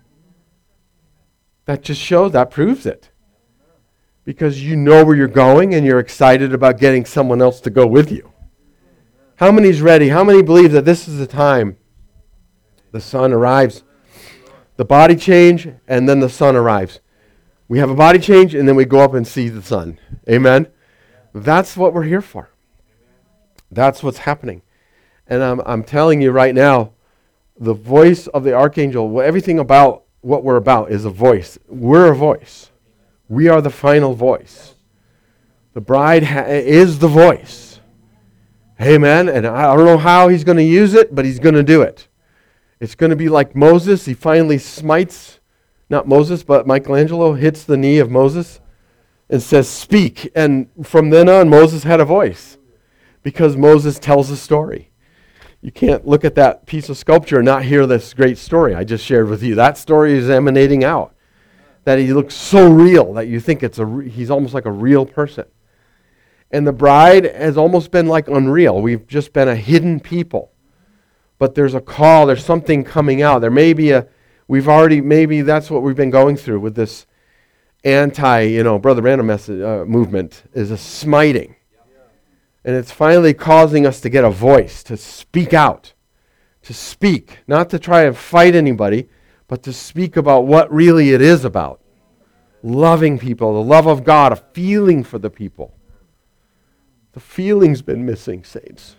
Speaker 2: That just shows, that proves it. Because you know where you're going and you're excited about getting someone else to go with you. How many's ready? How many believe that this is the time the Son arrives? The body change, and then the Son arrives. We have a body change, and then we go up and see the Son. Amen? That's what we're here for. That's what's happening. And I'm, I'm telling you right now, the voice of the archangel, everything about what we're about is a voice. We're a voice. We are the final voice. The bride ha- is the voice. Amen? And I don't know how he's going to use it, but he's going to do it. It's going to be like Moses. He finally smites, not Moses, but Michelangelo hits the knee of Moses and says, speak. And from then on, Moses had a voice. Because Moses tells a story. You can't look at that piece of sculpture and not hear this great story I just shared with you. That story is emanating out. That he looks so real that you think it's a re- he's almost like a real person. And the bride has almost been like unreal. We've just been a hidden people. But there's a call, there's something coming out. There may be a, we've already, maybe that's what we've been going through with this anti, you know, Brother Branham message, uh, movement, is a smiting. And it's finally causing us to get a voice, to speak out, to speak, not to try and fight anybody, but to speak about what really it is about. Loving people, the love of God, a feeling for the people. The feeling's been missing, saints.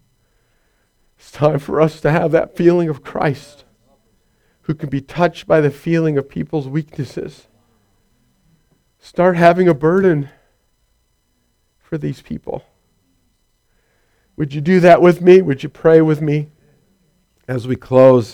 Speaker 2: It's time for us to have that feeling of Christ, who can be touched by the feeling of people's weaknesses. Start having a burden for these people. Would you do that with me? Would you pray with me as we close?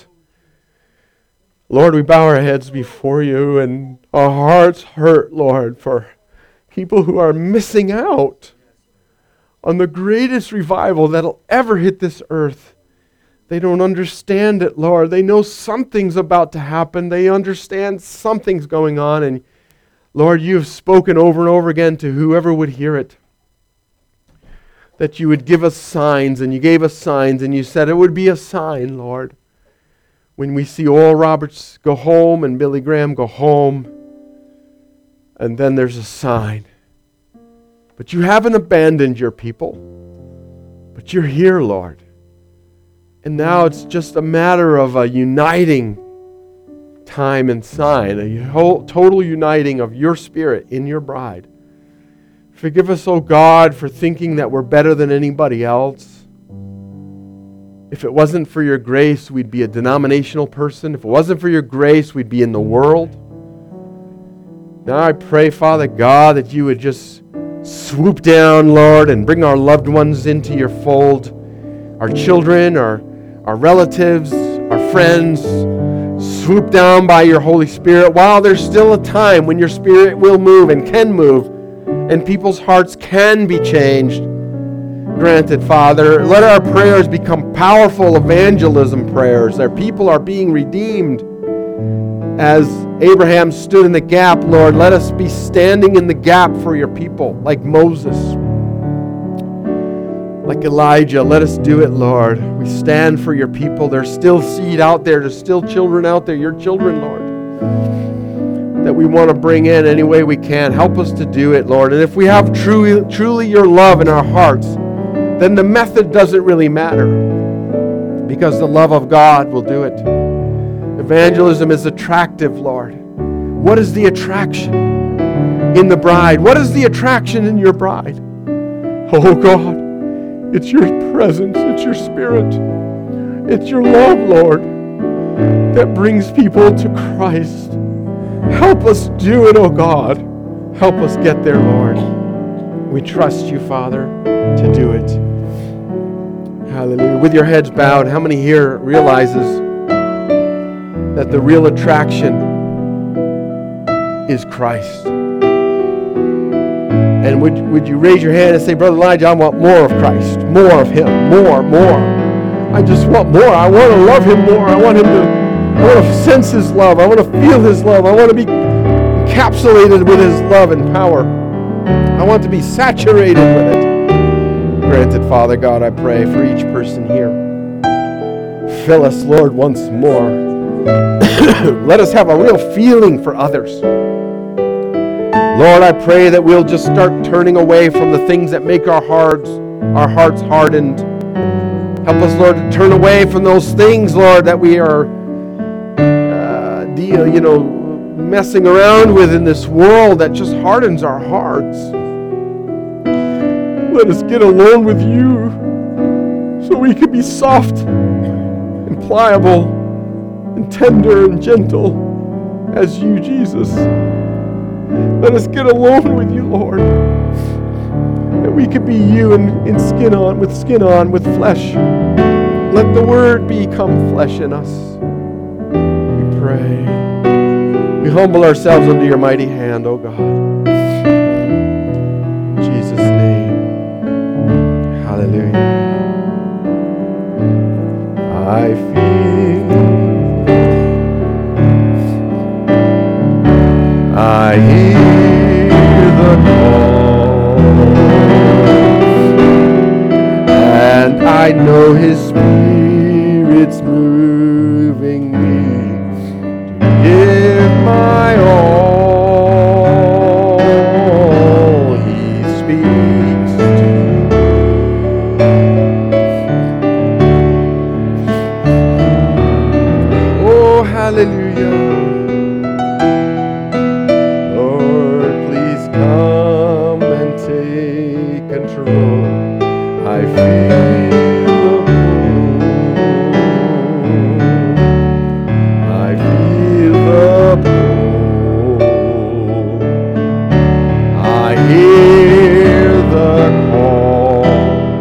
Speaker 2: Lord, we bow our heads before you, and our hearts hurt, Lord, for people who are missing out on the greatest revival that'll ever hit this earth. They don't understand it, Lord. They know something's about to happen. They understand something's going on, and Lord, you have spoken over and over again to whoever would hear it, that you would give us signs, and you gave us signs, and you said it would be a sign, Lord, when we see Oral Roberts go home and Billy Graham go home, and then there's a sign. But you haven't abandoned your people, but you're here, Lord. And now it's just a matter of a uniting time and sign, a whole, total uniting of your spirit in your bride. Forgive us, oh God, for thinking that we're better than anybody else. If it wasn't for your grace, we'd be a denominational person. If it wasn't for your grace, we'd be in the world. Now I pray, Father God, that you would just swoop down, Lord, and bring our loved ones into your fold. Our children, our, our relatives, our friends. Swoop down by your Holy Spirit while there's still a time when your Spirit will move and can move, and people's hearts can be changed. Granted, Father, let our prayers become powerful evangelism prayers. Our people are being redeemed. As Abraham stood in the gap, Lord, let us be standing in the gap for your people, like Moses, like Elijah. Let us do it, Lord. We stand for your people. There's still seed out there. There's still children out there, your children, Lord, that we want to bring in any way we can. Help us to do it, Lord. And if we have truly, truly your love in our hearts, then the method doesn't really matter, because the love of God will do it. Evangelism is attractive, Lord. What is the attraction in the bride? What is the attraction in your bride? Oh God, it's your presence, it's your spirit, it's your love, Lord, that brings people to Christ. Help us do it, oh God. Help us get there, Lord. We trust you, Father, to do it. Hallelujah. With your heads bowed, how many here realizes that the real attraction is Christ? And would, would you raise your hand and say, Brother Elijah, I want more of Christ, more of him, more, more. I just want more. I want to love him more. I want him to I want to sense his love. I want to feel his love. I want to be encapsulated with his love and power. I want to be saturated with it. Granted, Father God, I pray for each person here. Fill us, Lord, once more. Let us have a real feeling for others. Lord, I pray that we'll just start turning away from the things that make our hearts, our hearts hardened. Help us, Lord, to turn away from those things, Lord, that we are Deal, you know, messing around with in this world that just hardens our hearts. Let us get alone with you so we can be soft and pliable and tender and gentle as you, Jesus. Let us get alone with you, Lord, that we could be you in, in skin on, with skin on, with flesh. Let the word become flesh in us. Pray. We humble ourselves under your mighty hand, O God. In Jesus' name. Hallelujah. I know His Spirit's moving me to give my all. He speaks to me. Oh, hallelujah. Lord, please come and take control. I feel the pull. I feel the pull. I hear the call.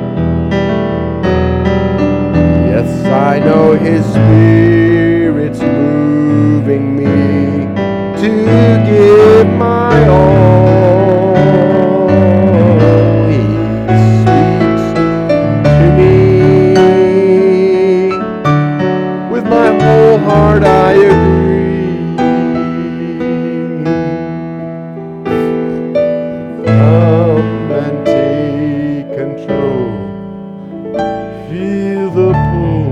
Speaker 2: Yes, I know His Spirit's moving me to give my all. He speaks to me. With my whole heart I agree. Come and take control. Feel the pull.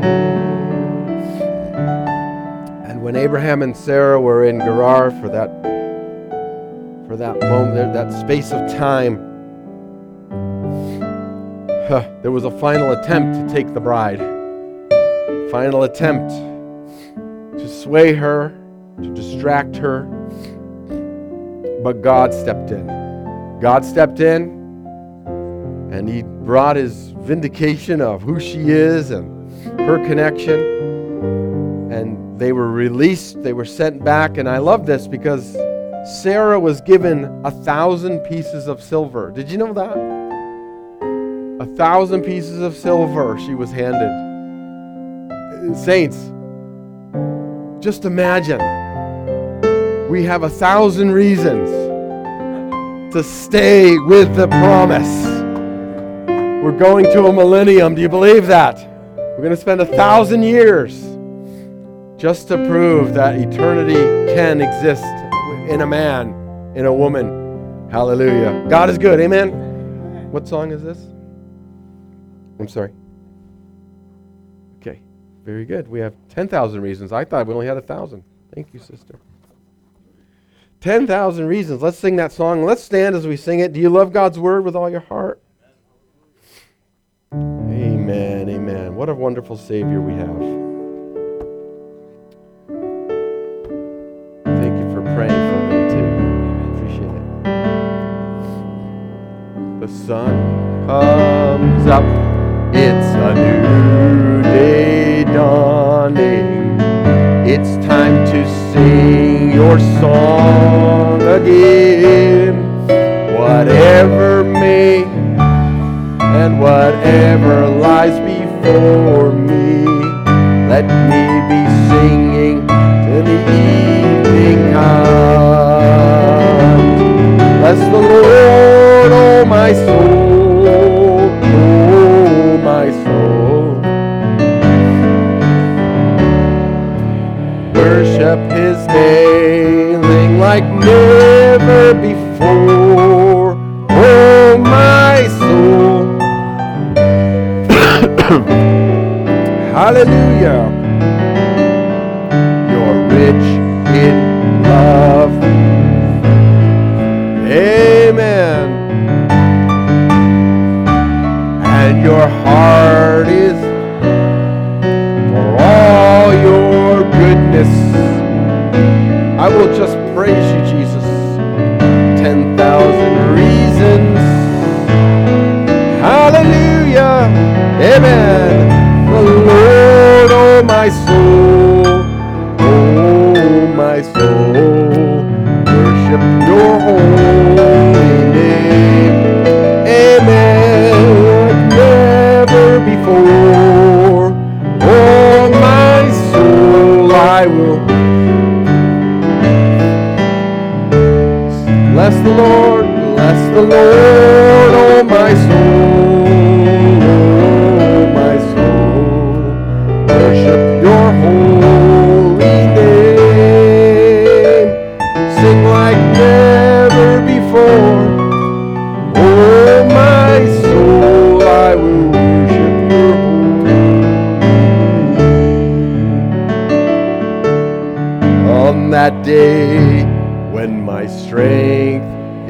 Speaker 2: And when Abraham and Sarah were in Gerar for that for that moment, that space of time, huh, there was a final attempt to take the bride. Final attempt to sway her, to distract her. But God stepped in. God stepped in, and He brought His vindication of who she is and her connection. And they were released. They were sent back. And I love this because Sarah was given a thousand pieces of silver. Did you know that? A thousand pieces of silver she was handed. Saints, just imagine. We have a thousand reasons to stay with the promise. We're going to a millennium. Do you believe that? We're going to spend a thousand years just to prove that eternity can exist in a man, in a woman. Hallelujah. God is good. Amen. What song is this? I'm sorry. Okay. Very good. We have ten thousand reasons. I thought we only had a thousand. Thank you, sister. ten thousand reasons. Let's sing that song. Let's stand as we sing it. Do you love God's word with all your heart? Amen. Amen. What a wonderful Savior we have. Thank you for praying for me too. Appreciate it. The sun comes up. It's a new day dawning. It's time to sing your song again. Whatever may and whatever lies before me, let me be singing till the evening comes. Bless the Lord, oh my soul, oh my soul. Worship His name like never before, oh my soul. Hallelujah. You're rich in love. Amen. And your heart is for all your goodness. I will just praise you, Jesus. Ten thousand reasons. Hallelujah. Amen. The Lord, oh my soul, oh my soul, worship your holy name. Amen. Like never before. Oh my soul, I will bless the Lord, bless the Lord, oh my soul. Worship your holy name. Sing like never before. Oh, my soul, I will worship your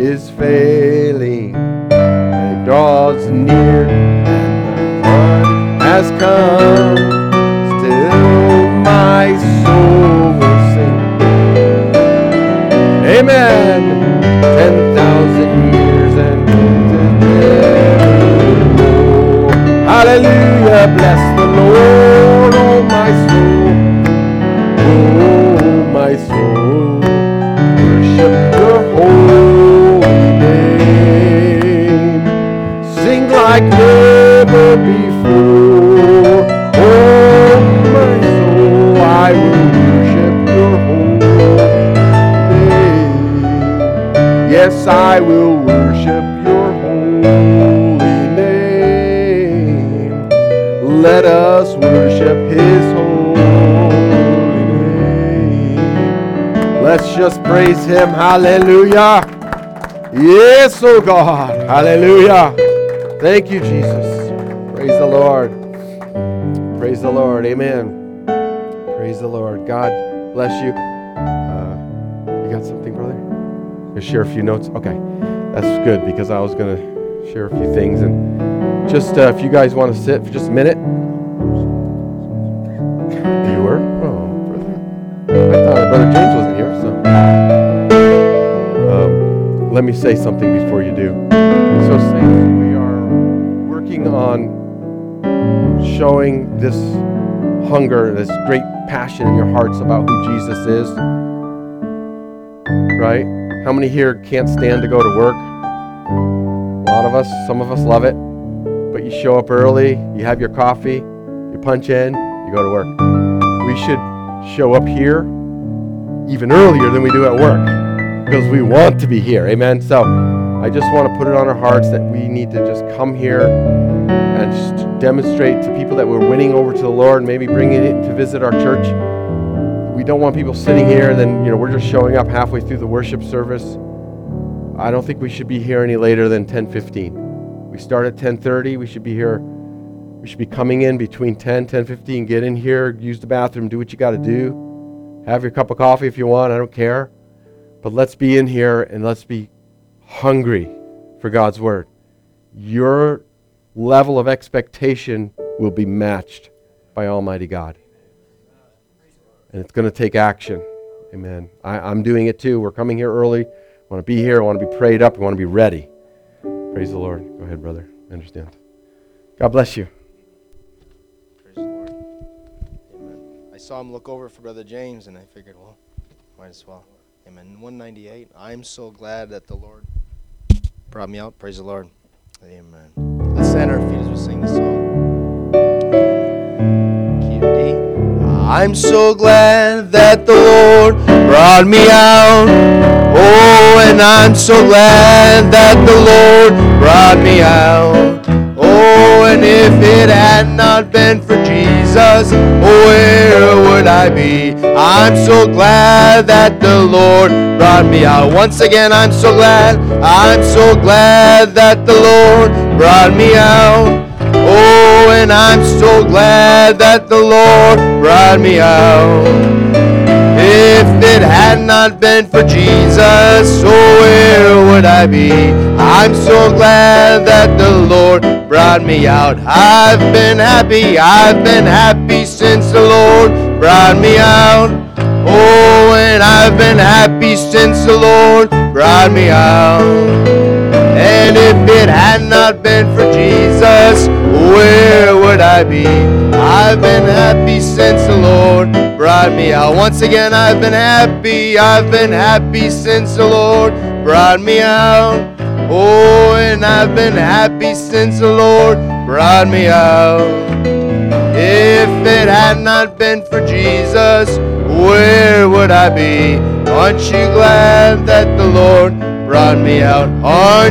Speaker 2: is failing, and it draws near, and the one has come. Still my soul will sing. Amen. Ten thousand years and hallelujah. Bless the Lord, oh my soul, oh my soul. Worship your holy name. Sing like never before. Oh my soul, I will worship your holy name. Yes, I will worship your holy name. Let us worship his holy name. Let's just praise him. Hallelujah. Yes, oh God. Hallelujah. Thank you, Jesus. Praise the Lord. Praise the Lord. Amen. Praise the Lord. God bless you. Uh, you got something, brother? Gonna share a few notes? Okay. That's good because I was going to share a few things. And just uh, if you guys want to sit for just a minute. You were? Oh, brother. I thought Brother James wasn't here, so. Um, let me say something before you do. So, Saints, we are working on showing this hunger, this great passion in your hearts about who Jesus is. Right? How many here can't stand to go to work? A lot of us, some of us love it. But you show up early, you have your coffee, you punch in, you go to work. We should show up here even earlier than we do at work because we want to be here. Amen? So I just want to put it on our hearts that we need to just come here and just demonstrate to people that we're winning over to the Lord, maybe bringing it to visit our church. We don't want people sitting here and then, you know, we're just showing up halfway through the worship service. I don't think we should be here any later than ten fifteen. We start at ten thirty. We should be here. We should be coming in between ten, ten fifteen. Get in here, use the bathroom, do what you got to do. Have your cup of coffee if you want. I don't care. But let's be in here and let's be hungry for God's word. Your level of expectation will be matched by Almighty God. And it's going to take action. Amen. I, I'm doing it too. We're coming here early. I want to be here. I want to be prayed up. I want to be ready. Praise the Lord. Go ahead, brother. I understand. God bless you.
Speaker 3: Praise the Lord. Amen. I saw him look over for Brother James, and I figured, well, might as well. Amen. one ninety-eight. I'm so glad that the Lord brought me out. Praise the Lord. Amen. Let's stand on our feet as we sing this song. Key of D. I'm so glad that the Lord brought me out. Oh, and I'm so glad that the Lord brought me out. Oh, and if it had not been for Jesus, oh, where would I be? I'm so glad that the Lord brought me out. Once again, I'm so glad, I'm so glad that the Lord brought me out. Oh, and I'm so glad that the Lord brought me out. If it had not been for Jesus, oh, where would I be? I'm so glad that the Lord brought me out. I've been happy, I've been happy since the Lord brought me out. Oh, and I've been happy since the Lord brought me out. And if it had not been for Jesus, where would I be? I've been happy since the Lord brought me out. Once again, I've been happy, I've been happy since the Lord brought me out. Oh, and I've been happy since the Lord brought me out. If it had not been for Jesus, where would I be? Aren't you glad that the Lord brought me out? Aren't